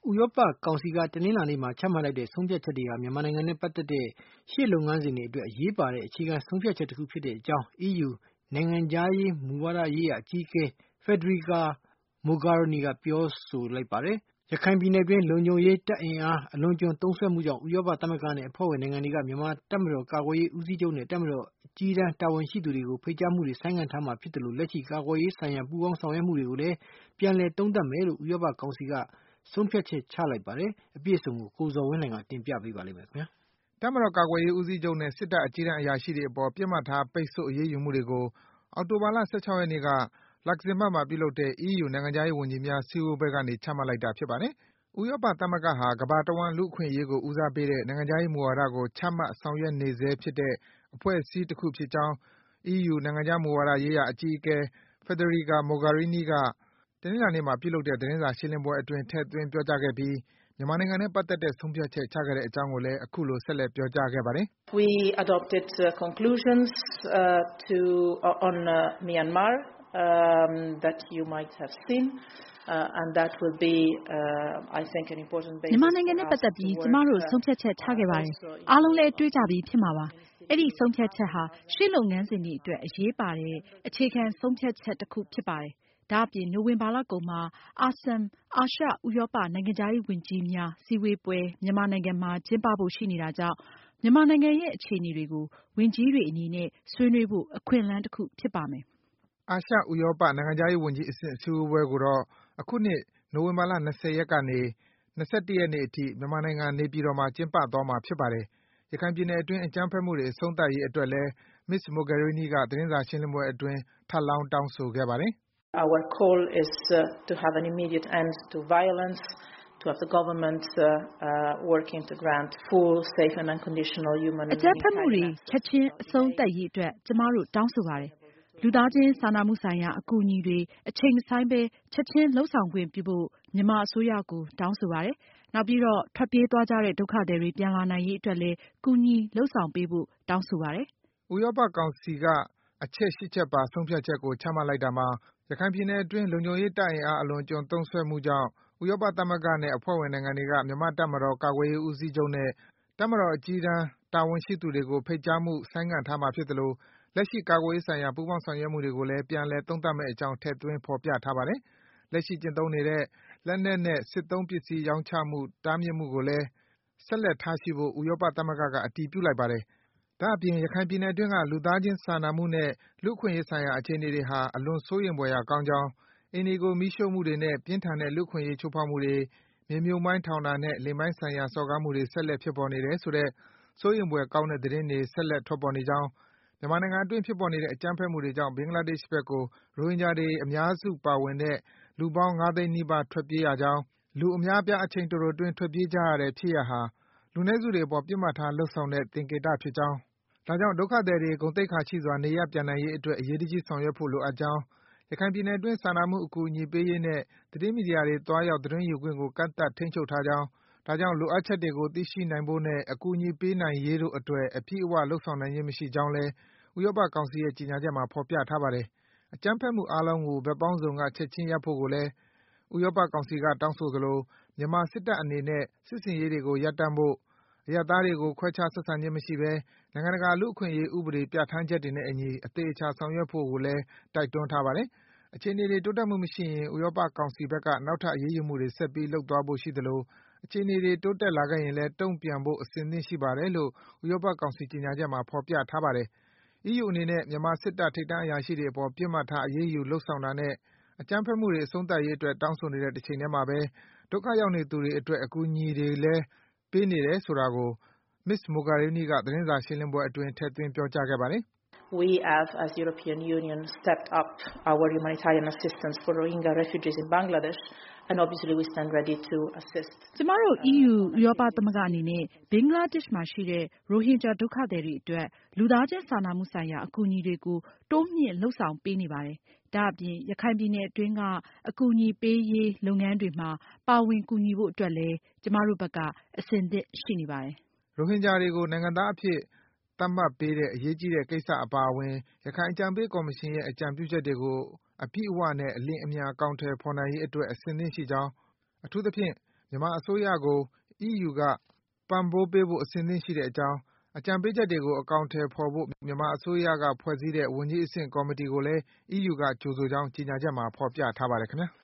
ဥရောပကောင်စီကတနင်္လာနေ့မှာချမှတ်လိုက်တဲ့ဆုံးဖြတ်ချက်တွေဟာမြန်မာနိုင်ငံနဲ့ပတ်သက်တဲ့ရှေ့လုပ်ငန်းစဉ်တွေအတွက်အရေးပါတဲ့အခြေခံဆုံးဖြတ်ချက်တစ်ခုဖြစ်တဲ့အကြောင်း EU နိုင်ငံခြားရေးမူဝါဒရေးရာအကြီးအကဲ Federica Mogherini ကပြောဆိုလိုက်ပါတယ်။ ရခိုင်ပြည်နယ်တွင်းလုံခြုံရေးတပ်အင်အားအလွန်အကျွံသုံးစွဲမှုကြောင့်ဥရောပသမဂ္ဂနဲ့အဖွဲ့ဝင်နိုင်ငံတွေကမြန်မာတပ်မတော်ကာကွယ်ရေးဦးစီးချုပ်နဲ့တပ်မတော်အကြီးတန်းတာဝန်ရှိသူတွေကိုဖိတ်ကြားမှုတွေဆိုင်းငံ့ထားမှာဖြစ်တယ်လို့လက်ရှိကာကွယ်ရေးဆိုင်ရာပူးပေါင်းဆောင်ရွက်မှုတွေကိုလည်းပြန်လည်သုံးသပ်မယ်လို့ဥရောပကောင်စီကဆုံးဖြတ်ချက်ချလိုက်ပါတယ်။ အပြည့်အစုံကိုကိုဇော်ဝင်းလှိုင်ကတင်ပြပေးပါလိမ့်မယ်ခင်ဗျာ။တပ်မတော်ကာကွယ်ရေးဦးစီးချုပ်နဲ့စစ်တပ်အကြီးတန်းအရာရှိတွေအပေါ်ပစ်မှတ်ထားပိတ်ဆို့အရေးယူမှုတွေကိုအောက်တိုဘာလ ၁၆ ရက်နေ့က Luxembourg မှာပြုလုပ်တဲ့ EU နိုင်ငံခြားရေးဝန်ကြီးများစည်းဝေးပွဲကနေချမှတ်လိုက်တာဖြစ်ပါတယ်။ ဥရောပသမဂ္ဂဟာကမ္ဘာတဝှမ်းလူ့အခွင့်အရေးကိုဦးစားပေးတဲ့နိုင်ငံခြားရေးမူဝါဒကိုချမှတ်ဆောင်ရွက်နေဆဲဖြစ်တဲ့အဖွဲ့အစည်းတခုဖြစ်ကြောင်း EU နိုင်ငံခြားမူဝါဒရေးရာအကြီးအကဲ Federica Mogherini က တနင်္လာနေ့မှာပြုလုပ်တဲ့သတင်းစာရှင်းလင်းပွဲအတွင်းထည့်သွင်းပြောကြားခဲ့ပြီးမြန်မာနိုင်ငံနဲ့ပတ်သက်တဲ့ဆုံးဖြတ်ချက်ချခဲ့တဲ့အကြောင်းကိုလည်းအခုလိုဆက်လက်ပြောကြားခဲ့ပါတယ်။ We adopted conclusions on Myanmar that you might have seen and that will be I think an important basis မြန်မာနိုင်ငံနဲ့ပတ်သက်ပြီးကျမတို့ဆုံးဖြတ်ချက်ချခဲ့ပါတယ်။အားလုံးလည်းတွေးကြပြီးဖြစ်မှာပါ။အဲဒီဆုံးဖြတ်ချက်ဟာရှေ့လုပ်ငန်းစဉ်တွေအတွက်အရေးပါတဲ့အခြေခံဆုံးဖြတ်ချက်တစ်ခုဖြစ်ပါတယ်။ဒါ့အပြင်နိုဝင်ဘာလကုန်မှာASEM အာရှဥရောပနိုင်ငံခြားရေးဝန်ကြီးများစည်းဝေးပွဲမြန်မာနိုင်ငံမှာကျင်းပဖို့ရှိနေတာကြောင့်မြန်မာနိုင်ငံရဲ့အခြေအနေတွေကိုဝန်ကြီးတွေအနေနဲ့ဆွေးနွေးဖို့အခွင့်အလမ်းတစ်ခုဖြစ်ပါမယ်။အာရှဥရောပနိုင်ငံခြားရေးဝန်ကြီးအဆင့်စည်းဝေးပွဲကိုတော့အခုနှစ်နိုဝင်ဘာလ ၂၀ ရက်ကနေ ၂၁ ရက်နေ့အထိမြန်မာနိုင်ငံနေပြည်တော်မှာကျင်းပသွားမှာဖြစ်ပါတယ်။ရခိုင်ပြည်နယ်အတွင်းအကြမ်းဖက်မှုတွေအဆုံးသတ်ရေးအတွက်လည်း Ms. Mogherini ကသတင်းစာရှင်းလင်းပွဲအတွင်းထပ်လောင်းတောင်းဆိုခဲ့ပါတယ်။ Our call is to have an immediate end to violence, to have the government working to grant full, safe and unconditional human and အကြမ်းဖက်မှုတွေချက်ချင်းအဆုံးသတ်ရေးအတွက်ကျမတို့တောင်းဆိုပါတယ်။လူသားချင်းစာနာမှုဆိုင်ရာအကူအညီတွေအချိန်မဆိုင်းဘဲချက်ချင်းလုပ်ဆောင်ခွင့်ပြုဖို့မြန်မာအစိုးရကိုတောင်းဆိုပါတယ်။နောက်ပြီးတော့ထွက်ပြေးသွားကြတဲ့ဒုက္ခသည်တွေပြန်လာနိုင်ရေးအတွက်လည်းကူညီလုပ်ဆောင်ပေးဖို့တောင်းဆိုပါတယ်။ဥရောပကောင်စီကအချက် ၈ ချက်ပါဆုံးဖြတ်ချက်ကိုချမှတ်လိုက်တာမှာရခိုင်ပြည်နယ်အတွင်းလုံခြုံရေးတပ်အင်အားအလွန်အကျွံသုံးစွဲမှုကြောင့်ဥရောပသမဂ္ဂနဲ့အဖွဲ့ဝင်နိုင်ငံတွေကမြန်မာတပ်မတော်ကာကွယ်ရေးဦးစီးချုပ်နဲ့တပ်မတော်အကြီးတန်းတာဝန်ရှိသူတွေကိုဖိတ်ကြားမှုဆိုင်းငံ့ထားမှာဖြစ်သလိုလက်ရှိကာကွယ်ရေးဆိုင်ရာပူးပေါင်းဆောင်ရွက်မှုတွေကိုလည်းပြန်လည်သုံးသပ်မယ့်အကြောင်းထည့်သွင်းဖော်ပြထားပါတယ်။လက်ရှိကျင့်သုံးနေတဲ့လက်နက်နဲ့စစ်သုံးပစ္စည်းရောင်းချမှုတားမြစ်မှုကိုလည်းဆက်လက်ထားရှိဖို့ဥရောပသမဂ္ဂကအတည်ပြုလိုက်ပါတယ်။ဒါ့အပြင်ရခိုင်ပြည်နယ်အတွင်းကလူသားချင်းစာနာမှုနဲ့လူ့အခွင့်အရေးဆိုင်ရာအခြေအနေတွေဟာအလွန်စိုးရိမ်ဖွယ်ရာကောင်းကြောင်း၊အိမ်တွေကိုမီးရှို့မှုတွေနဲ့ပြင်းထန်တဲ့လူ့အခွင့်အရေးချိုးဖောက်မှုတွေ၊မြေမြှုပ်မိုင်းထောင်တာနဲ့လိင်ပိုင်းဆိုင်ရာစော်ကားမှုတွေဆက်လက်ဖြစ်ပေါ်နေတယ်ဆိုတဲ့စိုးရိမ်ဖွယ်ကောင်းတဲ့သတင်းတွေဆက်လက်ထွက်ပေါ်နေကြောင်း၊မြန်မာနိုင်ငံအတွင်းဖြစ်ပေါ်နေတဲ့အကြမ်းဖက်မှုတွေကြောင့်ဘင်္ဂလားဒေ့ရှ်ဘက်ကိုရိုဟင်ဂျာတွေအများစုပါဝင်တဲ့လူပေါင်း ၅ သိန်းနီးပါးထွက်ပြေးရကြောင်း၊လူအများအပြားအချိန်တိုတိုအတွင်းထွက်ပြေးကြရတဲ့ဖြစ်ရပ်ဟာလူနည်းစုတွေအပေါ်ပစ်မှတ်ထားလုပ်ဆောင်တဲ့သင်္ကေတဖြစ်ကြောင်း၊ဒါကြောင့်ဒုက္ခသည်တွေဂုဏ်သိက္ခာရှိစွာနေရပ်ပြန်နိုင်ရေးအတွက်အရေးတကြီးဆောင်ရွက်ဖို့လိုအပ်ကြောင်း၊ရခိုင်ပြည်နယ်အတွင်းစာနာမှုအကူအညီပေးရေးနဲ့သတင်းမီဒီယာတွေသွားရောက်သတင်းယူခွင့်ကိုကန့်သတ်ထိန်းချုပ်ထားကြောင်း၊ဒါကြောင့်လိုအပ်ချက်တွေကိုသိရှိနိုင်ဖို့နဲ့အကူအညီပေးနိုင်ရေးတို့အတွက်အပြည့်အဝလုပ်ဆောင်နိုင်ခြင်းမရှိကြောင်းလည်းဥရောပကောင်စီရဲ့ကြေညာချက်မှာဖော်ပြထားပါတယ်။အကြမ်းဖက်မှုအားလုံးကိုဘက်ပေါင်းစုံကချက်ချင်းရပ်ဖို့ကိုလည်းဥရောပကောင်စီကတောင်းဆိုသလိုမြန်မာစစ်တပ်အနေနဲ့စစ်ဆင်ရေးတွေကိုရပ်တန့်ဖို့၊အရပ်သားတွေကိုခွဲခြားဆက်ဆံခြင်းမရှိဘဲနိုင်ငံတကာလူ့အခွင့်အရေးဥပဒေပြဌာန်းချက်တွေနဲ့အညီအသေအချာဆောင်ရွက်ဖို့ကိုလည်းတိုက်တွန်းထားပါတယ်။အခြေအနေတွေတိုးတက်မှုမရှိရင်ဥရောပကောင်စီဘက်ကနောက်ထပ်အရေးယူမှုတွေဆက်ပြီးလုပ်သွားဖို့ရှိသလိုအခြေအနေတွေတိုးတက်လာခဲ့ရင်လည်းတုံ့ပြန်ဖို့အဆင်သင့်ရှိပါတယ်လို့ဥရောပကောင်စီကြေညာချက်မှာဖော်ပြထားပါတယ်။ EU အနေနဲ့မြန်မာစစ်တပ်ထိပ်တန်းအရာရှိတွေအပေါ်ပစ်မှတ်ထားအရေးယူလုပ်ဆောင်တာနဲ့အကြမ်းဖက်မှုတွေအဆုံးသတ်ရေးအတွက်တောင်းဆိုနေတဲ့တချိန်ထဲမှာဘဲဒုက္ခရောက်နေသူတွေအတွက်အကူအညီတွေလည်းပေးနေတယ်ဆိုတာကို Ms. Mogherini ကသတင်းစာရှင်းလင်းပွဲအတွင်းထည့်သွင်းပြောကြားခဲ့ပါတယ်။ We have as European Union stepped up our humanitarian assistance for Rohingya refugees in Bangladesh and obviously we stand ready to assist. ကျမတို့ EU ဥရောပသမဂ္ဂအနေနဲ့ဘင်္ဂလားဒေ့ရှ်မှာရှိတဲ့ရိုဟင်ဂျာဒုက္ခသည်တွေအတွက်လူသားချင်းစာနာမှုဆိုင်ရာအကူအညီတွေကိုတိုးမြင့်လုပ်ဆောင်ပေးနေပါတယ်။ဒါ့အပြင်ရခိုင်ပြည်နယ်အတွင်းကအကူအညီပေးရေးလုပ်ငန်းတွေမှာပါဝင်ကူညီဖို့အတွက်လည်းကျမတို့ဘက်ကအဆင်သင့်ရှိနေပါတယ်။ရိုဟင်ဂျာတွေကိုနိုင်ငံသားအဖြစ်သတ်မှတ်ပေးတဲ့အရေးကြီးတဲ့ကိစ္စအပါအဝင်ရခိုင်အကြံပေးကော်မရှင်ရဲ့အကြံပြုချက်တွေကိုအပြည့်အဝနဲ့အလျင်အမြန်အကောင်အထည်ဖော်နိုင်ရေးအတွက်အဆင်သင့်ရှိကြောင်း၊အထူးသဖြင့်မြန်မာအစိုးရကို EU က ပံ့ပိုးပေးဖို့ အဆင်သင့်ရှိတဲ့အကြောင်း၊ အကြံပေးချက်တွေကို အကောင်အထည်ဖော်ဖို့ မြန်မာအစိုးရက ဖွဲ့စည်းတဲ့ ဝန်ကြီးအဆင့်ကော်မီတီကိုလည်း EU က ကြိုဆိုကြောင်း ကြေညာချက်မှာ ဖော်ပြထားပါတယ်ခင်ဗျာ။